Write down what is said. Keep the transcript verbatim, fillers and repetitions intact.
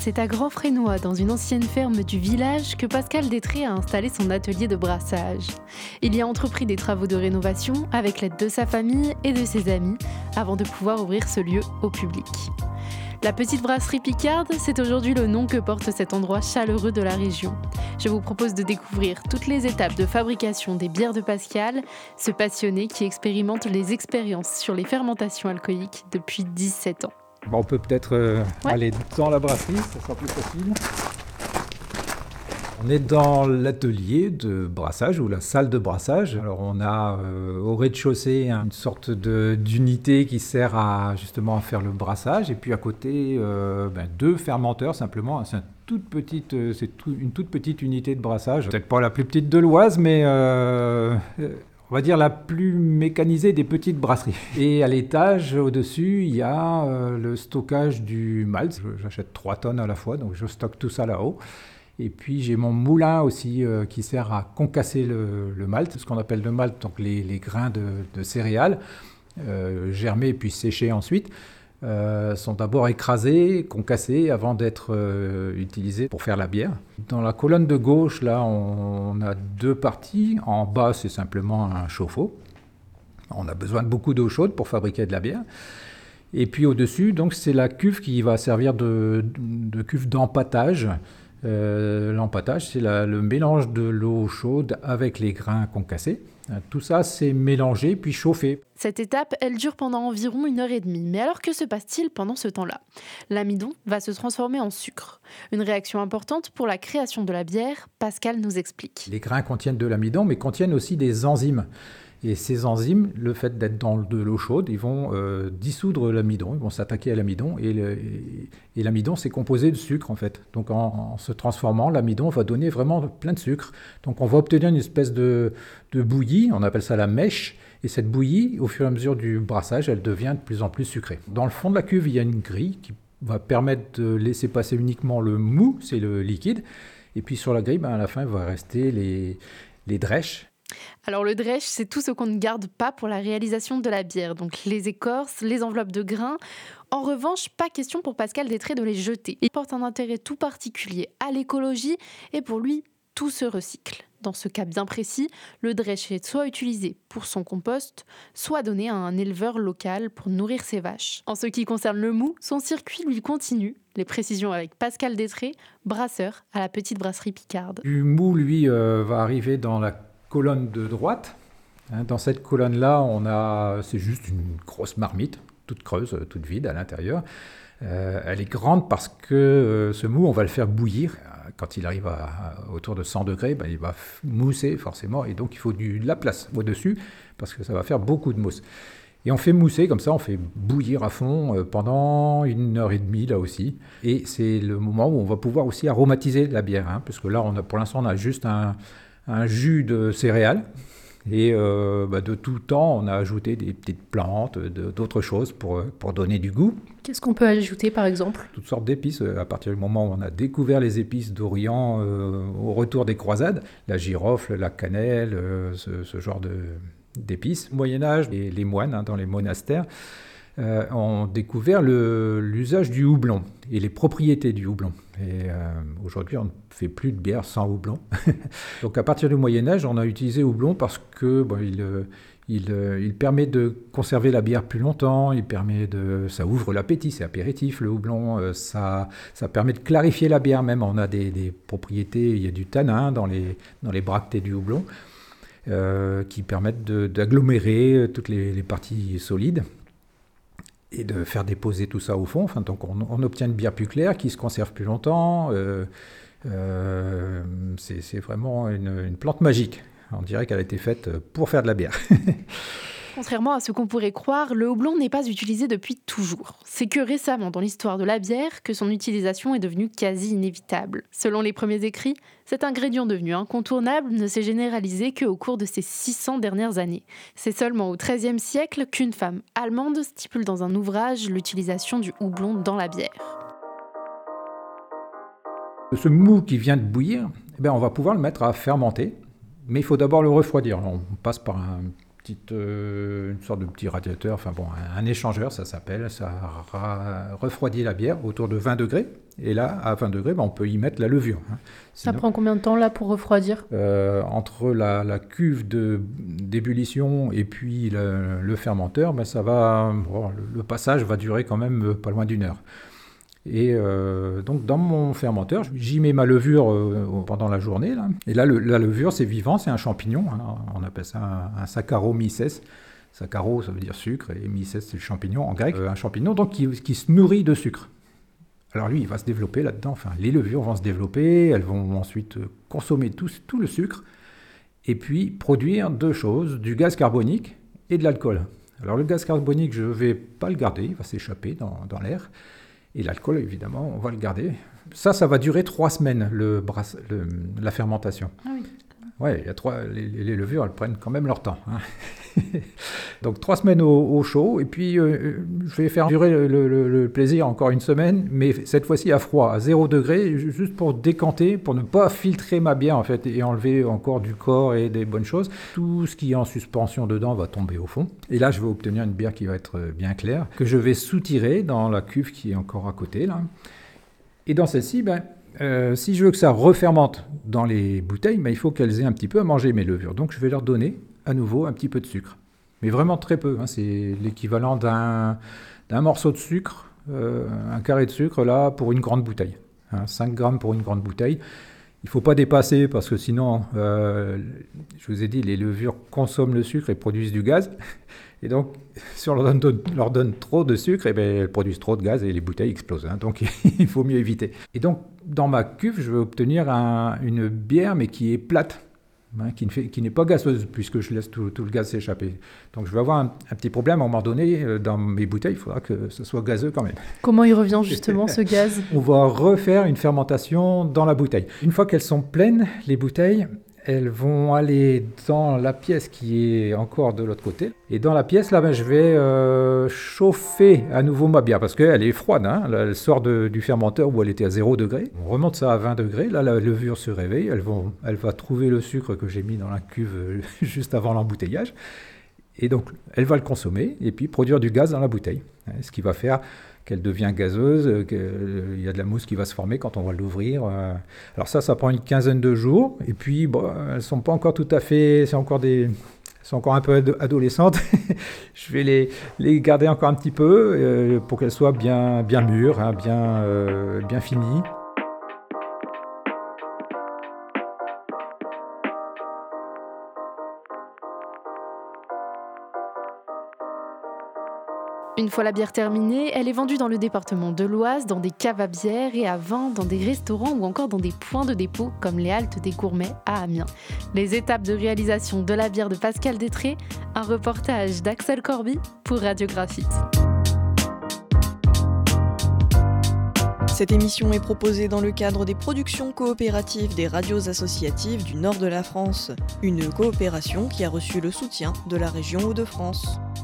C'est à Grand-Fresnoy, dans une ancienne ferme du village, que Pascal Détré a installé son atelier de brassage. Il y a entrepris des travaux de rénovation avec l'aide de sa famille et de ses amis, avant de pouvoir ouvrir ce lieu au public. La petite brasserie Picarde, c'est aujourd'hui le nom que porte cet endroit chaleureux de la région. Je vous propose de découvrir toutes les étapes de fabrication des bières de Pascal, ce passionné qui expérimente les expériences sur les fermentations alcooliques depuis dix-sept ans. Bon, on peut peut-être euh, Ouais. aller dans la brasserie, ça sera plus facile. On est dans l'atelier de brassage ou la salle de brassage. Alors on a euh, au rez-de-chaussée hein, une sorte de, d'unité qui sert à justement à faire le brassage et puis à côté euh, ben, deux fermenteurs simplement. C'est, un toute petite, euh, c'est tout, une toute petite unité de brassage. Peut-être pas la plus petite de l'Oise, mais euh, on va dire la plus mécanisée des petites brasseries. Et à l'étage, au-dessus, il y a euh, le stockage du malt. J'achète trois tonnes à la fois, donc je stocke tout ça là-haut. Et puis j'ai mon moulin aussi euh, qui sert à concasser le, le malt, ce qu'on appelle le malt, donc les, les grains de, de céréales, euh, germés puis séchés ensuite, euh, sont d'abord écrasés, concassés avant d'être euh, utilisés pour faire la bière. Dans la colonne de gauche, là, on, on a deux parties. En bas, c'est simplement un chauffe-eau. On a besoin de beaucoup d'eau chaude pour fabriquer de la bière. Et puis au-dessus, donc, c'est la cuve qui va servir de, de cuve d'empâtage. Euh, l'empâtage, c'est la, le mélange de l'eau chaude avec les grains concassés. Tout ça, c'est mélangé puis chauffé. Cette étape, elle dure pendant environ une heure et demie. Mais alors que se passe-t-il pendant ce temps-là ? L'amidon va se transformer en sucre. Une réaction importante pour la création de la bière, Pascal nous explique. Les grains contiennent de l'amidon, mais contiennent aussi des enzymes. Et ces enzymes, le fait d'être dans de l'eau chaude, ils vont euh, dissoudre l'amidon, ils vont s'attaquer à l'amidon. Et, le, et, et l'amidon, c'est composé de sucre, en fait. Donc, en, en se transformant, l'amidon va donner vraiment plein de sucre. Donc, on va obtenir une espèce de, de bouillie, on appelle ça la mèche. Et cette bouillie, au fur et à mesure du brassage, elle devient de plus en plus sucrée. Dans le fond de la cuve, il y a une grille qui va permettre de laisser passer uniquement le mou, c'est le liquide. Et puis, sur la grille, ben, à la fin, il va rester les, les drèches. Alors le drèche, c'est tout ce qu'on ne garde pas pour la réalisation de la bière, donc les écorces, les enveloppes de grains. En revanche, pas question pour Pascal Détré de les jeter. Il porte un intérêt tout particulier à l'écologie et pour lui, tout se recycle. Dans ce cas bien précis, le drèche est soit utilisé pour son compost, soit donné à un éleveur local pour nourrir ses vaches. En ce qui concerne le mou, son circuit lui continue. Les précisions avec Pascal Détré, brasseur à la petite brasserie Picarde. Du mou, lui, euh, va arriver dans la colonne de droite. Dans cette colonne-là, on a, c'est juste une grosse marmite, toute creuse, toute vide à l'intérieur. Euh, elle est grande parce que euh, ce mou, on va le faire bouillir. Quand il arrive à, à autour de cent degrés, ben, il va mousser forcément, et donc il faut du, de la place au-dessus parce que ça va faire beaucoup de mousse. Et on fait mousser comme ça, on fait bouillir à fond euh, pendant une heure et demie là aussi. Et c'est le moment où on va pouvoir aussi aromatiser la bière, hein, parce que là, on a, pour l'instant, on a juste un un jus de céréales et euh, bah de tout temps on a ajouté des petites plantes, de, d'autres choses pour, pour donner du goût. Qu'est-ce qu'on peut ajouter par exemple ? Toutes sortes d'épices, à partir du moment où on a découvert les épices d'Orient euh, au retour des croisades, la girofle, la cannelle, euh, ce, ce genre de, d'épices. Au Moyen-Âge, les, les moines hein, dans les monastères Euh, ont découvert le, l'usage du houblon et les propriétés du houblon. Et euh, aujourd'hui, on ne fait plus de bière sans houblon. Donc à partir du Moyen-Âge, on a utilisé houblon parce que bon, il, il, il permet de conserver la bière plus longtemps, il permet de, ça ouvre l'appétit, c'est apéritif le houblon, ça, ça permet de clarifier la bière même. On a des, des propriétés, il y a du tanin dans les, dans les bractées du houblon euh, qui permettent de, d'agglomérer toutes les, les parties solides et de faire déposer tout ça au fond. Enfin, donc on, on obtient une bière plus claire qui se conserve plus longtemps. Euh, euh, c'est, c'est vraiment une, une plante magique. On dirait qu'elle a été faite pour faire de la bière. Contrairement à ce qu'on pourrait croire, le houblon n'est pas utilisé depuis toujours. C'est que récemment dans l'histoire de la bière que son utilisation est devenue quasi inévitable. Selon les premiers écrits, cet ingrédient devenu incontournable ne s'est généralisé qu'au cours de ces six cents dernières années. C'est seulement au treizième siècle qu'une femme allemande stipule dans un ouvrage l'utilisation du houblon dans la bière. Ce mou qui vient de bouillir, eh bien, on va pouvoir le mettre à fermenter, mais il faut d'abord le refroidir. On passe par un Petite, euh, une sorte de petit radiateur, enfin bon, un, un échangeur, ça s'appelle, ça ra- refroidit la bière autour de vingt degrés, Et là, à vingt degrés, ben, on peut y mettre la levure. Hein. Sinon, ça prend combien de temps là pour refroidir ? euh, Entre la, la cuve de, d'ébullition et puis le, le fermenteur, ben, ça va, bon, le, le passage va durer quand même pas loin d'une heure. Et euh, donc dans mon fermenteur, j'y mets ma levure euh, pendant la journée. Là. Et là, le, la levure, c'est vivant, c'est un champignon. Hein. On appelle ça un, un Saccharomyces. Saccaro, ça veut dire sucre, et myces, c'est le champignon en grec. Euh, un champignon donc qui, qui se nourrit de sucre. Alors lui, il va se développer là-dedans. Enfin, les levures vont se développer, elles vont ensuite consommer tout, tout le sucre, et puis produire deux choses, du gaz carbonique et de l'alcool. Alors le gaz carbonique, je ne vais pas le garder, il va s'échapper dans, dans l'air. Et l'alcool, évidemment, on va le garder. Ça, ça va durer trois semaines, le brasse, le, la fermentation. Ah oui. Ouais, il y a trois, les, les levures, elles prennent quand même leur temps. Hein. Donc trois semaines au, au chaud, et puis euh, je vais faire durer le, le, le plaisir encore une semaine, mais cette fois-ci à froid, à zéro degré, juste pour décanter, pour ne pas filtrer ma bière en fait, et enlever encore du corps et des bonnes choses. Tout ce qui est en suspension dedans va tomber au fond. Et là, je vais obtenir une bière qui va être bien claire, que je vais soutirer dans la cuve qui est encore à côté, là. Et dans celle-ci, ben, Euh, si je veux que ça refermente dans les bouteilles, ben, il faut qu'elles aient un petit peu à manger mes levures. Donc je vais leur donner à nouveau un petit peu de sucre. Mais vraiment très peu. Hein. C'est l'équivalent d'un, d'un morceau de sucre, euh, un carré de sucre là pour une grande bouteille. Hein, cinq grammes pour une grande bouteille. Il ne faut pas dépasser parce que sinon, euh, je vous ai dit, les levures consomment le sucre et produisent du gaz. Et donc, si on leur donne, leur donne trop de sucre, eh bien, elles produisent trop de gaz et les bouteilles explosent. Hein, donc, il faut mieux éviter. Et donc, dans ma cuve, je vais obtenir un, une bière, mais qui est plate, hein, qui, ne fait, qui n'est pas gazeuse, puisque je laisse tout, tout le gaz s'échapper. Donc, je vais avoir un, un petit problème à un moment donné. Euh, dans mes bouteilles, il faudra que ce soit gazeux quand même. Comment il revient justement, ce gaz ? On va refaire une fermentation dans la bouteille. Une fois qu'elles sont pleines, les bouteilles, elles vont aller dans la pièce qui est encore de l'autre côté. Et dans la pièce, là, ben, je vais euh, chauffer à nouveau ma bière parce qu'elle est froide. Hein. Là, elle sort de, du fermenteur où elle était à zéro degré. On remonte ça à vingt degrés. Là, la levure se réveille. Elle, vont, elle va trouver le sucre que j'ai mis dans la cuve juste avant l'embouteillage. Et donc, elle va le consommer et puis produire du gaz dans la bouteille. Hein, ce qui va faire qu'elle devient gazeuse, qu'il y a de la mousse qui va se former quand on va l'ouvrir. Alors ça, ça prend une quinzaine de jours. Et puis, bon, elles ne sont pas encore tout à fait... C'est encore des... Elles sont encore un peu adolescentes. Je vais les, les garder encore un petit peu euh, pour qu'elles soient bien, bien mûres, hein, bien, euh, bien finies. Une fois la bière terminée, elle est vendue dans le département de l'Oise, dans des caves à bière et à vin, dans des restaurants ou encore dans des points de dépôt comme les haltes des gourmets à Amiens. Les étapes de réalisation de la bière de Pascal Détré, un reportage d'Axel Corby pour Radiographite. Cette émission est proposée dans le cadre des productions coopératives des radios associatives du nord de la France, une coopération qui a reçu le soutien de la région Hauts-de-France.